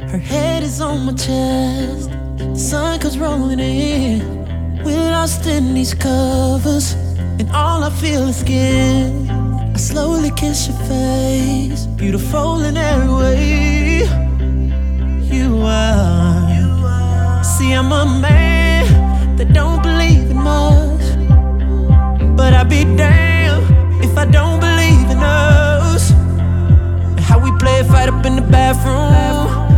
Her head is on my chest. The sun comes rolling in. We're lost in these covers, and all I feel is skin. I slowly kiss your face, beautiful in every way. You are. See, I'm a